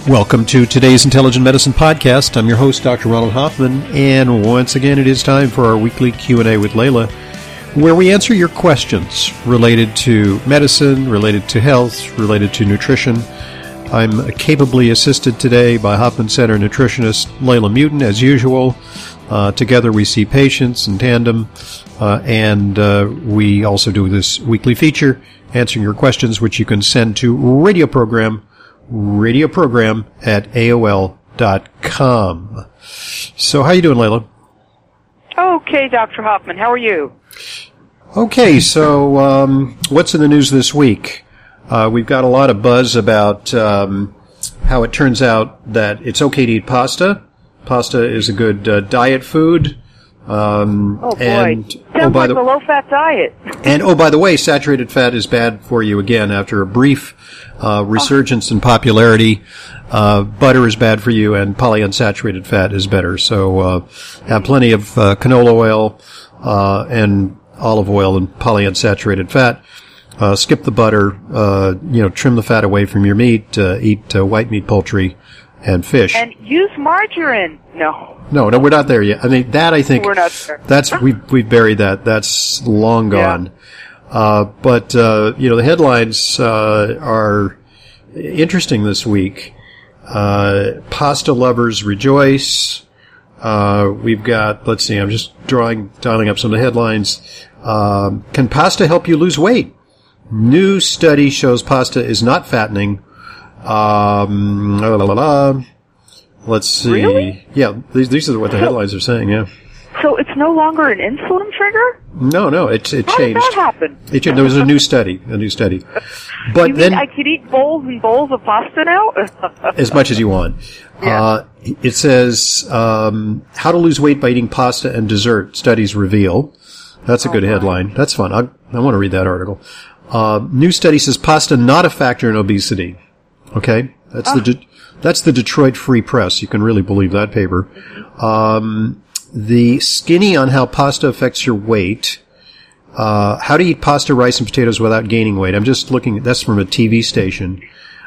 Welcome to today's Intelligent Medicine Podcast. I'm your host, Dr. Ronald Hoffman, and once again it is time for our weekly Q&A with Layla, where we answer your questions related to medicine, related to health, related to nutrition. I'm capably assisted today by Hoffman Center nutritionist Layla Mutin, as usual. Together we see patients in tandem, and we also do this weekly feature, answering your questions, which you can send to radioprogram at AOL.com. So how you doing, Layla? Okay, Dr. Hoffman. How are you? Okay, so what's in the news this week? We've got a lot of buzz about how it turns out that it's okay to eat pasta. Pasta is a good diet food. Oh, boy. And, Sounds like a low-fat diet. And, by the way, saturated fat is bad for you again after a brief resurgence in popularity. Butter is bad for you, and polyunsaturated fat is better. So have plenty of canola oil and olive oil and polyunsaturated fat. Skip the butter. Trim the fat away from your meat. Eat white meat, poultry, and fish. And use margarine. No, we're not there yet. I mean, that I think we're not there. We've buried that. That's long gone. Yeah. But the headlines are interesting this week. Pasta lovers rejoice. We've got, let's see, I'm just dialing up some of the headlines. Can pasta help you lose weight? New study shows pasta is not fattening. Let's see. Really? Yeah, these are what the headlines are saying, yeah. So it's no longer an insulin trigger? No, it changed. How did that happen? There was a new study. But you mean I could eat bowls and bowls of pasta now? As much as you want. Yeah. It says, how to lose weight by eating pasta and dessert, studies reveal. That's a good headline. That's fun. I want to read that article. New study says pasta not a factor in obesity. Okay? That's the Detroit Free Press. You can really believe that paper. The Skinny on how pasta affects your weight. How to eat pasta, rice, and potatoes without gaining weight. I'm just looking. That's from a TV station.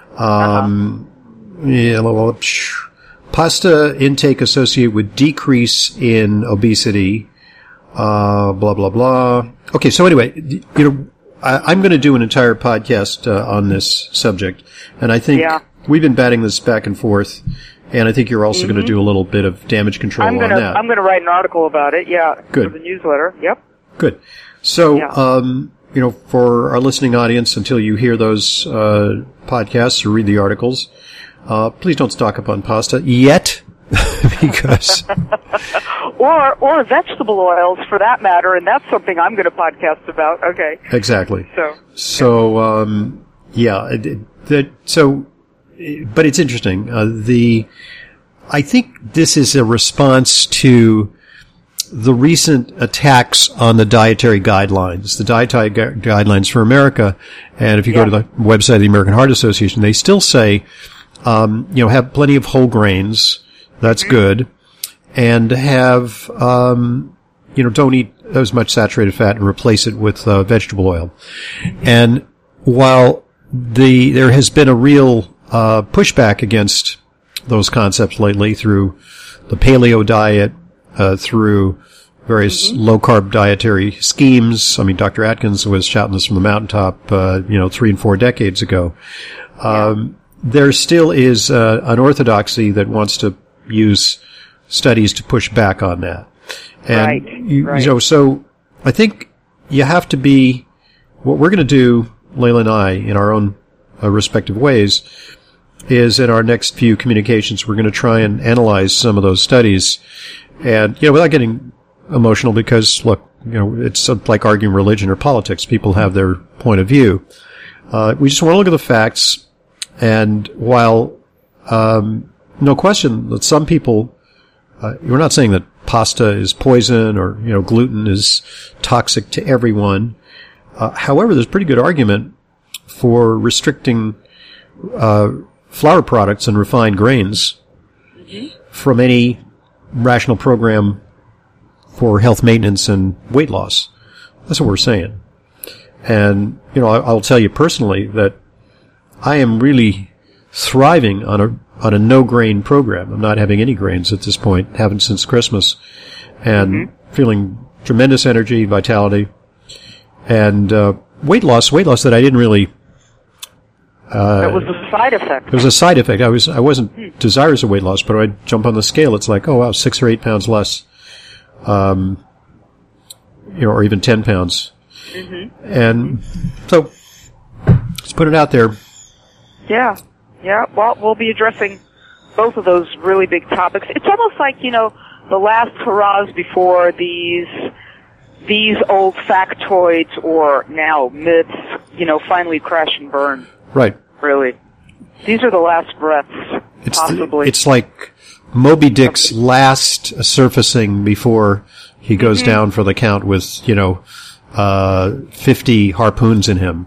Pasta intake associated with decrease in obesity. Blah blah blah. Okay, so anyway, I'm going to do an entire podcast on this subject, and I think we've been batting this back and forth, and I think you're also going to do a little bit of damage control on that. I'm going to write an article about it, Good. For the newsletter, yep. Good. So, for our listening audience, until you hear those podcasts or read the articles, please don't stock up on pasta yet, because... Or vegetable oils, for that matter, and that's something I'm going to podcast about. Okay. Exactly. But it's interesting. I think this is a response to the recent attacks on the dietary guidelines, the dietary guidelines for America. And if you go to the website of the American Heart Association, they still say, have plenty of whole grains. That's good. And have, don't eat as much saturated fat and replace it with vegetable oil. And while there has been a real pushback against those concepts lately through the paleo diet, through various low-carb dietary schemes. I mean, Dr. Atkins was shouting this from the mountaintop, 3 and 4 decades ago. There still is an orthodoxy that wants to use studies to push back on that. And, so I think you have to be, what we're going to do, Layla and I, in our own respective ways, is in our next few communications, we're going to try and analyze some of those studies. And, without getting emotional, because, look, it's like arguing religion or politics. People have their point of view. We just want to look at the facts. And while, no question that some people, we're not saying that pasta is poison or, gluten is toxic to everyone. However, there's a pretty good argument for restricting flour products and refined grains from any rational program for health maintenance and weight loss. That's what we're saying. And, I'll tell you personally that I am really thriving on on a no-grain program. I'm not having any grains at this point, haven't since Christmas, and feeling tremendous energy, vitality, and weight loss that I didn't really... that was a side effect. It was a side effect. I wasn't desirous of weight loss, but when I jump on the scale, it's like, oh wow, 6 or 8 pounds less, or even 10 pounds. And so, let's put it out there. Yeah. Well, we'll be addressing both of those really big topics. It's almost like, the last hurrahs before these old factoids or now myths, finally crash and burn. Right. Really. These are the last breaths, possibly. It's like Moby Dick's last surfacing before he goes down for the count with, 50 harpoons in him.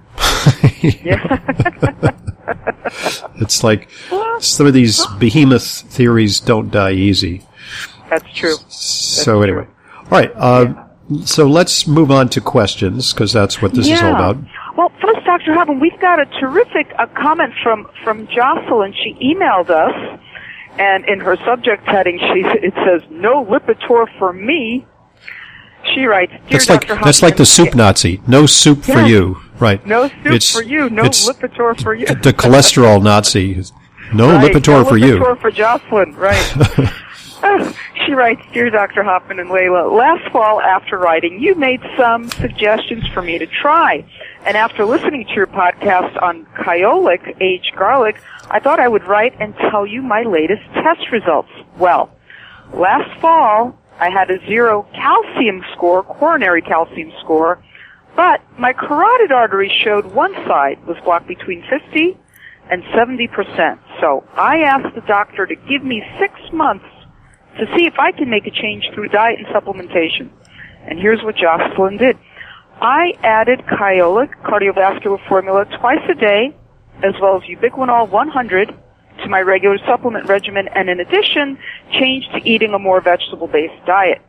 It's like some of these behemoth theories don't die easy. That's true. So anyway. All right. So let's move on to questions, because that's what this is all about. Well, first, Dr. Hoffman, we've got a terrific comment from Jocelyn. She emailed us, and in her subject heading, it says, "No Lipitor for me." She writes, "Dear Dr. Hoffman." That's like the soup Nazi. No soup for you. Right. No soup for you. No Lipitor for you. The cholesterol Nazi. No Lipitor for you. No Lipitor for Jocelyn. Right. She writes, "Dear Dr. Hoffman and Layla, last fall after writing, you made some suggestions for me to try. And after listening to your podcast on Kyolic, aged garlic, I thought I would write and tell you my latest test results. Well, last fall, I had a 0 calcium score, coronary calcium score, but my carotid artery showed one side was blocked between 50 and 70%. So I asked the doctor to give me 6 months to see if I can make a change through diet and supplementation. And here's what Jocelyn did. I added Kyolic cardiovascular formula twice a day, as well as Ubiquinol 100 to my regular supplement regimen, and in addition, changed to eating a more vegetable-based diet.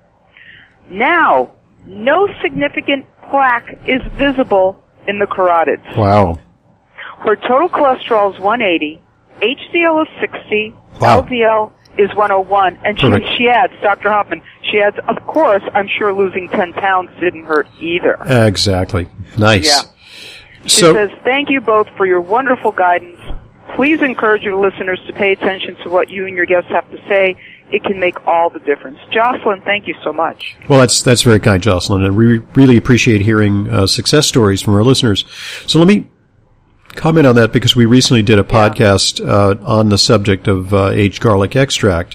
Now, no significant plaque is visible in the carotids. Wow. Her total cholesterol is 180, HDL is 60, wow. LDL is 101, and she adds, Dr. Hoffman, she adds, of course, I'm sure losing 10 pounds didn't hurt either. Exactly. Nice. Yeah. She says, thank you both for your wonderful guidance. Please encourage your listeners to pay attention to what you and your guests have to say. It can make all the difference. Jocelyn, thank you so much. Well, that's very kind, Jocelyn, and we really appreciate hearing success stories from our listeners. So let me comment on that, because we recently did a podcast on the subject of aged garlic extract,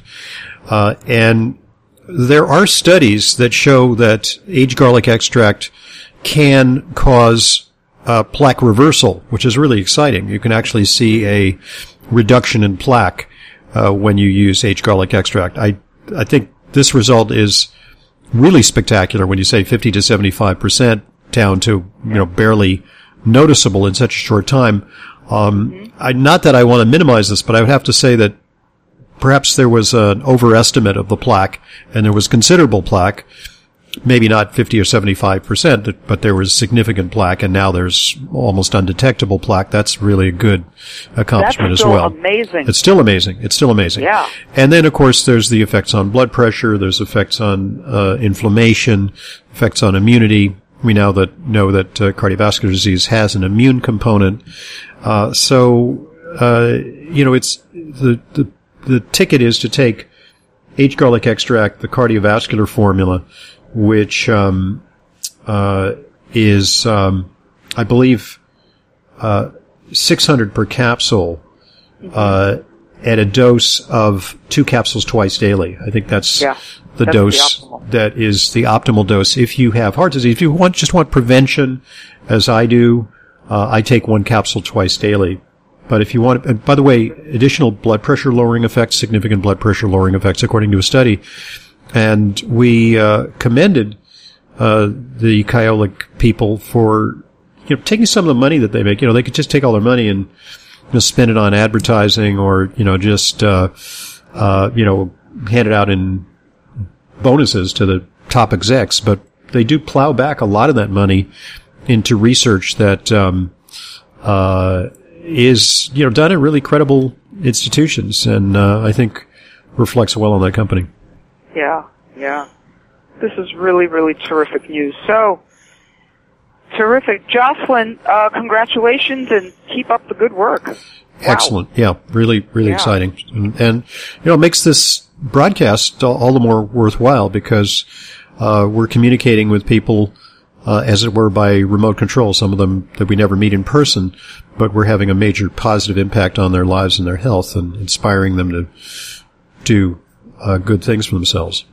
and there are studies that show that aged garlic extract can cause plaque reversal, which is really exciting. You can actually see a reduction in plaque when you use aged garlic extract. I think this result is really spectacular when you say 50 to 75% down to barely noticeable in such a short time. Not that I want to minimize this, but I would have to say that perhaps there was an overestimate of the plaque, and there was considerable plaque. Maybe not 50 or 75%, but there was significant plaque, and now there's almost undetectable plaque. That's really a good accomplishment as well. That's still amazing. It's still amazing. It's still amazing. Yeah. And then, of course, there's the effects on blood pressure. There's effects on inflammation, effects on immunity. We now know that cardiovascular disease has an immune component. It's the ticket is to take aged garlic extract, the cardiovascular formula, which is I believe 600 per capsule at a dose of 2 capsules twice daily. I think that's the dose that is the optimal dose if you have heart disease. If you just want prevention, as I do, I take 1 capsule twice daily. But if you want, and by the way, additional blood pressure lowering effects, significant blood pressure lowering effects, according to a study. And we commended the Kyolic people for taking some of the money that they make. They could just take all their money and spend it on advertising, or just hand it out in bonuses to the top execs. But they do plow back a lot of that money into research that is, done at really credible institutions, and I think reflects well on that company. Yeah. This is really, really terrific news. So, terrific. Jocelyn, congratulations and keep up the good work. Wow. Excellent. Yeah, really, really exciting. And it makes this broadcast all the more worthwhile because we're communicating with people, as it were, by remote control, some of them that we never meet in person, but we're having a major positive impact on their lives and their health and inspiring them to do good things for themselves.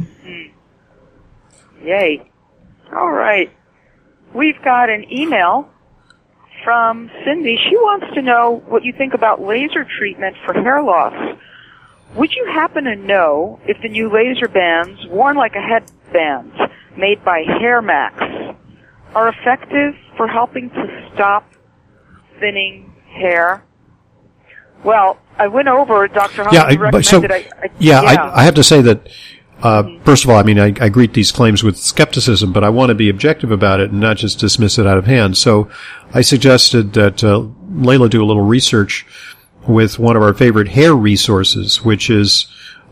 Yay. All right. We've got an email from Cindy. She wants to know what you think about laser treatment for hair loss. Would you happen to know if the new laser bands, worn like a headband, made by Hair Max, are effective for helping to stop thinning hair? Well, I went over, Dr. Hoffman recommended I have to say that, first of all, I greet these claims with skepticism, but I want to be objective about it and not just dismiss it out of hand. So I suggested that Layla do a little research with one of our favorite hair resources, which is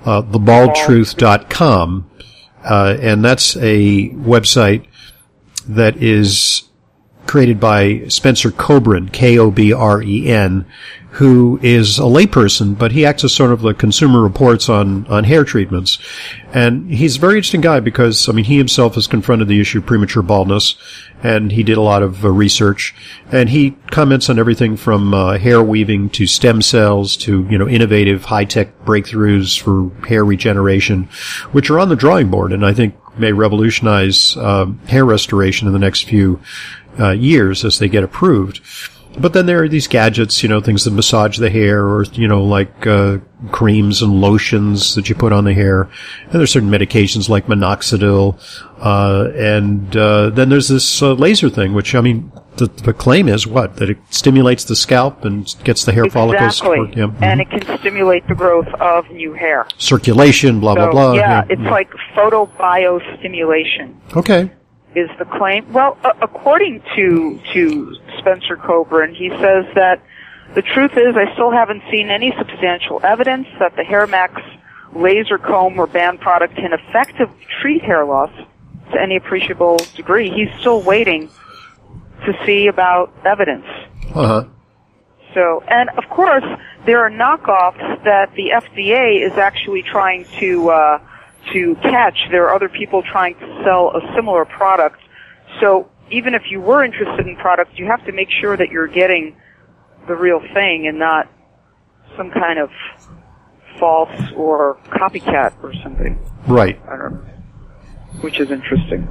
thebaldtruth.com. And that's a website that is created by Spencer Kobren, Kobren, who is a layperson, but he acts as sort of the Consumer Reports on hair treatments. And he's a very interesting guy because, he himself has confronted the issue of premature baldness, and he did a lot of research. And he comments on everything from hair weaving to stem cells to, innovative high-tech breakthroughs for hair regeneration, which are on the drawing board and I think may revolutionize hair restoration in the next few years as they get approved. But then there are these gadgets, things that massage the hair or, like creams and lotions that you put on the hair. And there's certain medications like minoxidil. And then there's this laser thing, which, the claim is what? That it stimulates the scalp and gets the hair follicles. Exactly. And it can stimulate the growth of new hair. Circulation, blah, blah, blah. Yeah, it's like photobiostimulation. Okay. Is the claim. Well, according to Spencer Kobren, he says that the truth is I still haven't seen any substantial evidence that the Hair Max laser comb or band product can effectively treat hair loss to any appreciable degree. He's still waiting to see about evidence. Uh-huh. So, and of course, there are knockoffs that the FDA is actually trying to catch. There are other people trying to sell a similar product. So even if you were interested in products, you have to make sure that you're getting the real thing and not some kind of false or copycat or something. Right. I don't know. Which is interesting.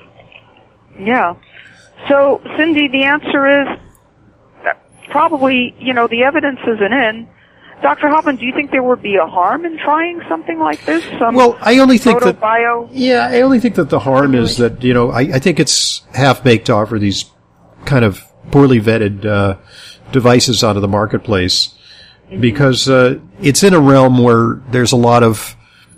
Yeah. So, Cindy, the answer is probably, the evidence isn't in. Dr. Hoffman, do you think there would be a harm in trying something like this? Well, I only think that the harm is that, I think it's half-baked to offer these kind of poorly vetted devices out of the marketplace because it's in a realm where there's a lot of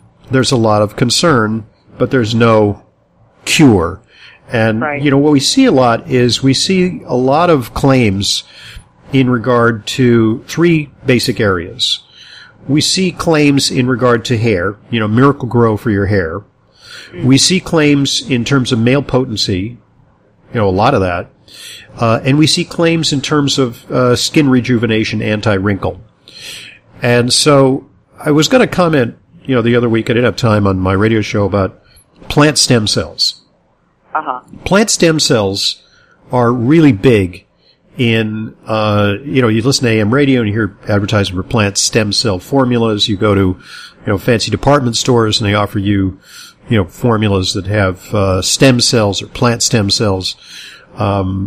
concern, but there's no cure. And, what we see a lot is we see a lot of claims in regard to three basic areas. We see claims in regard to hair, Miracle Grow for your hair. We see claims in terms of male potency, a lot of that. And we see claims in terms of skin rejuvenation, anti-wrinkle. And so I was going to comment, the other week, I didn't have time on my radio show about plant stem cells. Uh-huh. Plant stem cells are really big in, you listen to AM radio and you hear advertising for plant stem cell formulas. You go to, fancy department stores and they offer you, formulas that have, stem cells or plant stem cells. So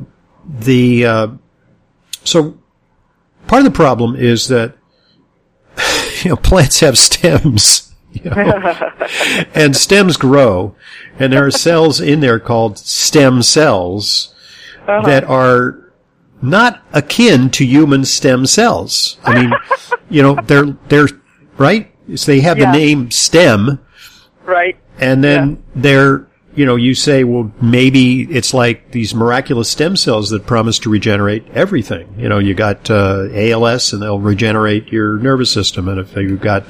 part of the problem is that, plants have stems. And stems grow, and there are cells in there called stem cells that are not akin to human stem cells. They're right. So they have the name stem, right? And then they're you say, well, maybe it's like these miraculous stem cells that promise to regenerate everything. You got ALS, and they'll regenerate your nervous system, and if you've got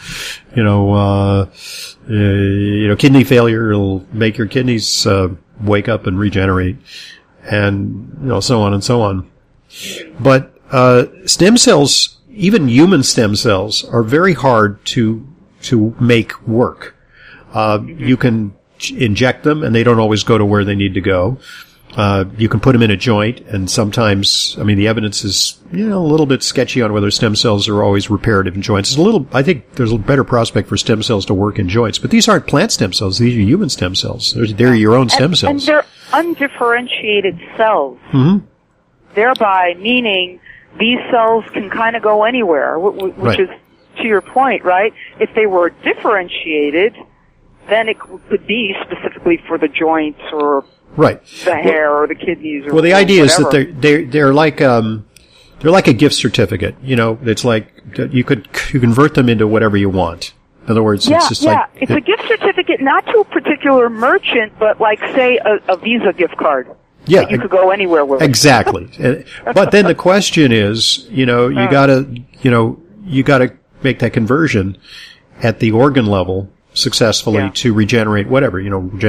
kidney failure, it'll make your kidneys wake up and regenerate, and so on and so on. But stem cells, even human stem cells, are very hard to make work. You can inject them, and they don't always go to where they need to go. You can put them in a joint, and sometimes, the evidence is, a little bit sketchy on whether stem cells are always reparative in joints. I think there's a better prospect for stem cells to work in joints, but these aren't plant stem cells. These are human stem cells. They're your own stem cells. And they're undifferentiated cells. Mm-hmm. Thereby meaning these cells can kind of go anywhere, which right. is to your point, right? If they were differentiated, then it could be specifically for the joints or right. the hair or the kidneys. Or the idea whatever. is that they're like a gift certificate. It's like you convert them into whatever you want. In other words, it's just like it's a gift certificate not to a particular merchant, but like say a Visa gift card. Yeah, that you could go anywhere with. Exactly. But then the question is, you gotta make that conversion at the organ level successfully to regenerate whatever,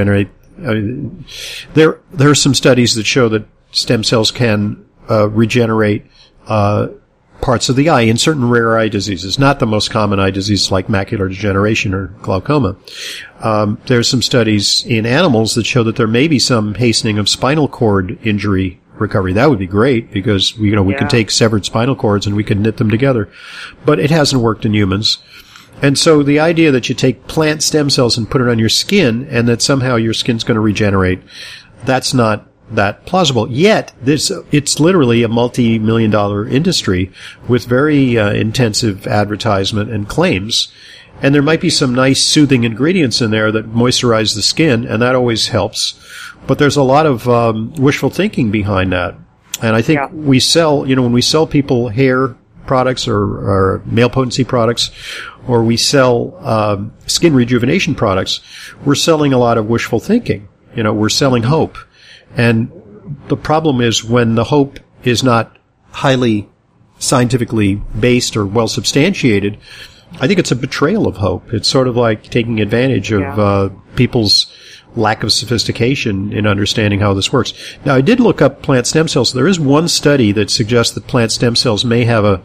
there are some studies that show that stem cells can regenerate parts of the eye in certain rare eye diseases, not the most common eye diseases like macular degeneration or glaucoma. There's some studies in animals that show that there may be some hastening of spinal cord injury recovery. That would be great because we can take severed spinal cords and we can knit them together. But it hasn't worked in humans. And so the idea that you take plant stem cells and put it on your skin and that somehow your skin's going to regenerate, that's not that plausible. Yet, it's literally a multi-million-dollar industry with very intensive advertisement and claims. And there might be some nice soothing ingredients in there that moisturize the skin, and that always helps. But there's a lot of wishful thinking behind that. And I think we sell, when we sell people hair products or male potency products, or we sell skin rejuvenation products, we're selling a lot of wishful thinking. We're selling hope. And the problem is when the hope is not highly scientifically based or well substantiated, I think it's a betrayal of hope. It's sort of like taking advantage of people's lack of sophistication in understanding how this works. Now, I did look up plant stem cells. There is one study that suggests that plant stem cells may have an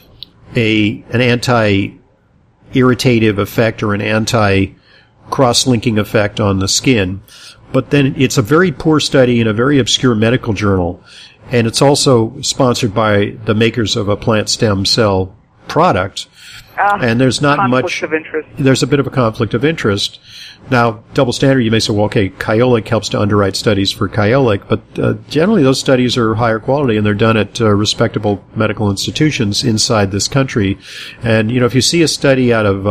anti-irritative effect or an anti-cross-linking effect on the skin. But then it's a very poor study in a very obscure medical journal, and it's also sponsored by the makers of a plant stem cell product. And there's not much. Of interest. There's a bit of a conflict of interest. Now, double standard, you may say, well, okay, Kyolic helps to underwrite studies for Kyolic, but generally those studies are higher quality and they're done at respectable medical institutions inside this country. And, if you see a study out of,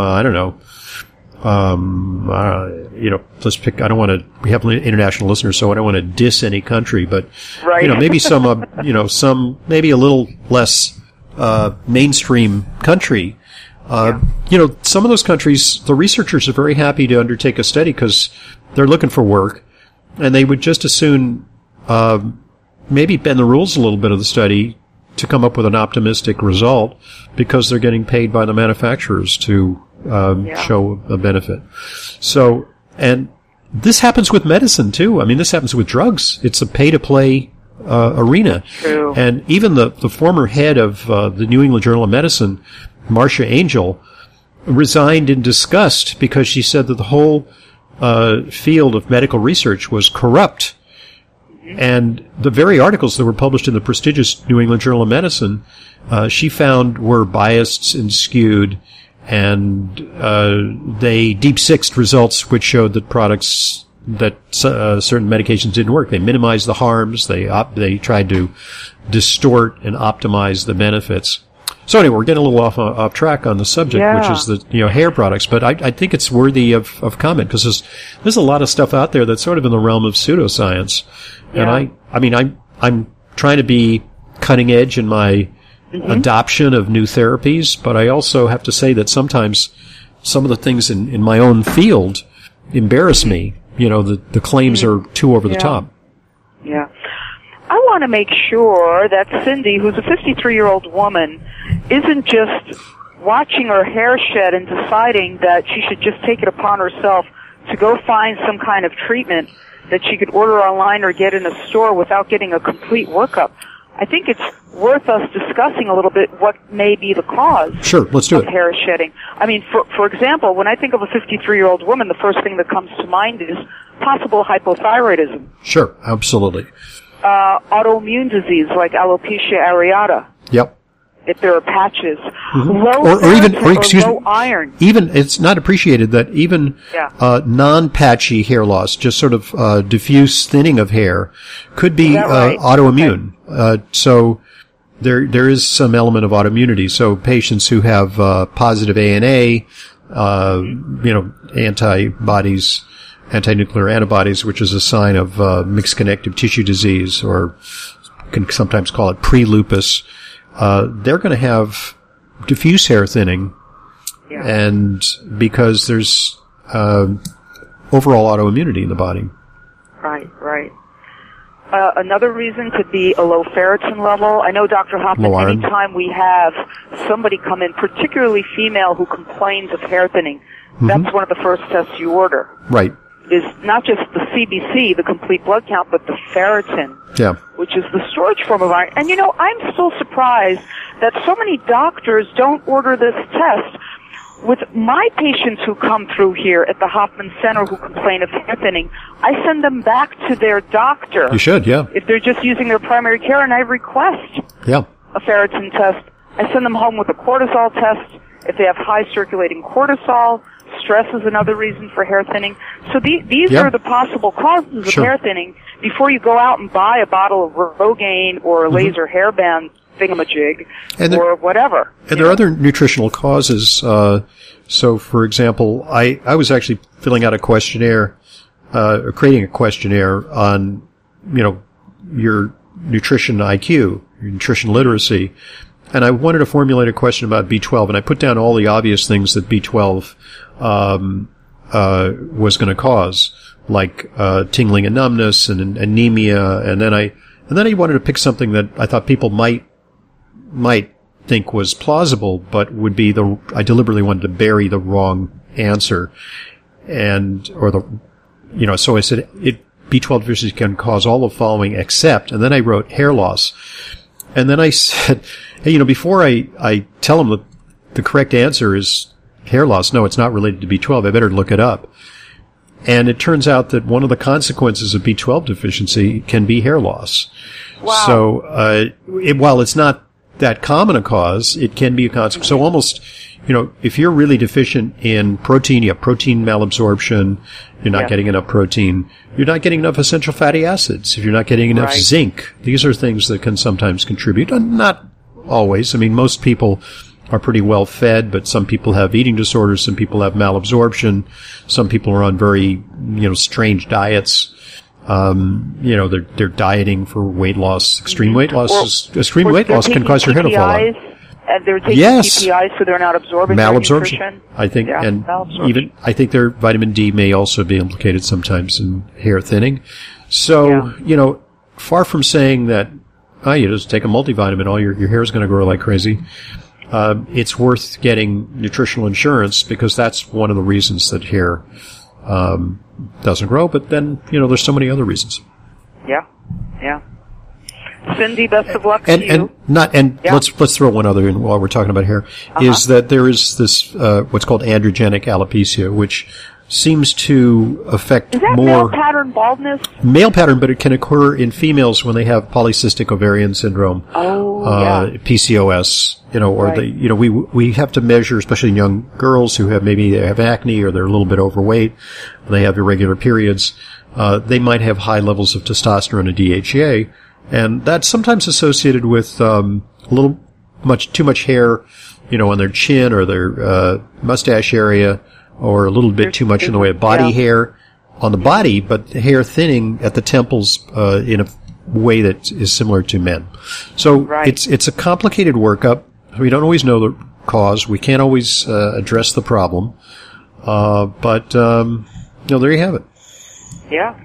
let's pick, we have international listeners, so I don't want to diss any country, but, maybe some, maybe a little less, mainstream country. Some of those countries, the researchers are very happy to undertake a study because they're looking for work, and they would just as soon, maybe bend the rules a little bit of the study to come up with an optimistic result because they're getting paid by the manufacturers to show a benefit. So, and this happens with medicine too. I mean, this happens with drugs. It's a pay-to-play arena. True. And even the former head of the New England Journal of Medicine, Marcia Angel, resigned in disgust because she said that the whole field of medical research was corrupt. And the very articles that were published in the prestigious New England Journal of Medicine, she found were biased and skewed, and they deep-sixed results which showed that products that certain medications didn't work. They minimized the harms. They tried to distort and optimize the benefits. So anyway, we're getting a little off track on the subject, which is the hair products. But I think it's worthy of comment because there's a lot of stuff out there that's sort of in the realm of pseudoscience. Yeah. And I'm trying to be cutting edge in my adoption of new therapies, but I also have to say that sometimes some of the things in my own field embarrass me. the claims are too over the top. Yeah. I want to make sure that Cindy, who's a 53-year-old woman, isn't just watching her hair shed and deciding that she should just take it upon herself to go find some kind of treatment that she could order online or get in a store without getting a complete workup. I think it's worth us discussing a little bit what may be the cause of hair shedding. I mean, for example, when I think of a 53-year-old woman, the first thing that comes to mind is possible hypothyroidism. Sure, absolutely. Autoimmune disease like alopecia areata. Yep. If there are patches. Mm-hmm. Low iron. Even, it's not appreciated that even non-patchy hair loss, just sort of diffuse thinning of hair, could be autoimmune. Okay. So there is some element of autoimmunity. So patients who have positive ANA, anti-nuclear antibodies, which is a sign of mixed connective tissue disease, or can sometimes call it pre-lupus, they're going to have diffuse hair thinning, and because there's overall autoimmunity in the body. Right. Another reason could be a low ferritin level. I know, Dr. Hoffman, anytime we have somebody come in, particularly female, who complains of hair thinning, that's one of the first tests you order. Right. Is not just the CBC, the complete blood count, but the ferritin, which is the storage form of iron. And I'm still surprised that so many doctors don't order this test. With my patients who come through here at the Hoffman Center who complain of hair thinning, I send them back to their doctor. You should, if they're just using their primary care, and I request a ferritin test. I send them home with a cortisol test if they have high circulating cortisol. Stress is another reason for hair thinning. So these are the possible causes of hair thinning before you go out and buy a bottle of Rogaine or a laser hairband thingamajig or whatever. And there are other nutritional causes. So, for example, I was actually filling out a questionnaire, or creating a questionnaire on, your nutrition IQ, your nutrition literacy. And I wanted to formulate a question about B12, and I put down all the obvious things that B12 was going to cause, like tingling and numbness and anemia, and then I wanted to pick something that I thought people might think was plausible, but would be I deliberately wanted to bury the wrong answer, so I said B12 deficiency can cause all the following except, and then I wrote hair loss, and then I said, hey, before I tell them that the correct answer is hair loss, no, it's not related to B12, I better look it up. And it turns out that one of the consequences of B12 deficiency can be hair loss. Wow. So, while it's not that common a cause, it can be a consequence. So almost, if you're really deficient in protein, you have protein malabsorption, you're not getting enough protein, you're not getting enough essential fatty acids, if you're not getting enough zinc, these are things that can sometimes contribute. Not always. I mean, most people are pretty well fed, but some people have eating disorders, some people have malabsorption, some people are on very, strange diets. They're dieting for weight loss. Extreme weight loss can cause your hair to fall out. And they're taking PPIs, so they're not absorbing malabsorption, nutrition. I think, and even I think their vitamin D may also be implicated sometimes in hair thinning. So, far from saying that, you just take a multivitamin, all your hair is going to grow like crazy. It's worth getting nutritional insurance because that's one of the reasons that hair doesn't grow. But then, there's so many other reasons. Yeah. Cindy, best of luck to you. Let's throw one other in while we're talking about hair. Is that there is this what's called androgenic alopecia, which seems to affect Is that more male pattern baldness? Male pattern, but it can occur in females when they have polycystic ovarian syndrome. PCOS, we have to measure, especially in young girls who they have acne or they're a little bit overweight, they have irregular periods, they might have high levels of testosterone and DHEA, and that's sometimes associated with too much hair, on their chin or their mustache area, or a little bit too much in the way of body hair on the body, but hair thinning at the temples in a way that is similar to men. So it's a complicated workup. We don't always know the cause. We can't always address the problem. But there you have it. Yeah.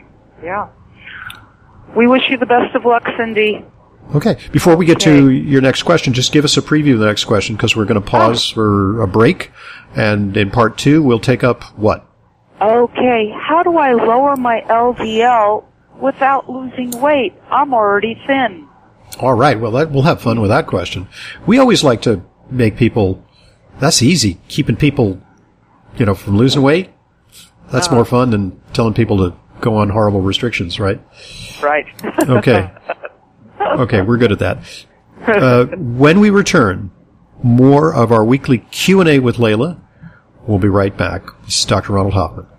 We wish you the best of luck, Cindy. Okay. Before we get to your next question, just give us a preview of the next question, because we're going to pause for a break. And in part 2, we'll take up what? Okay. How do I lower my LDL without losing weight? I'm already thin. All right. Well, we'll have fun with that question. We always like to make people, that's easy, keeping people, from losing weight. That's more fun than telling people to go on horrible restrictions, right? Right. Okay. Okay, we're good at that. When we return, more of our weekly Q&A with Layla. We'll be right back. This is Dr. Ronald Hoffman.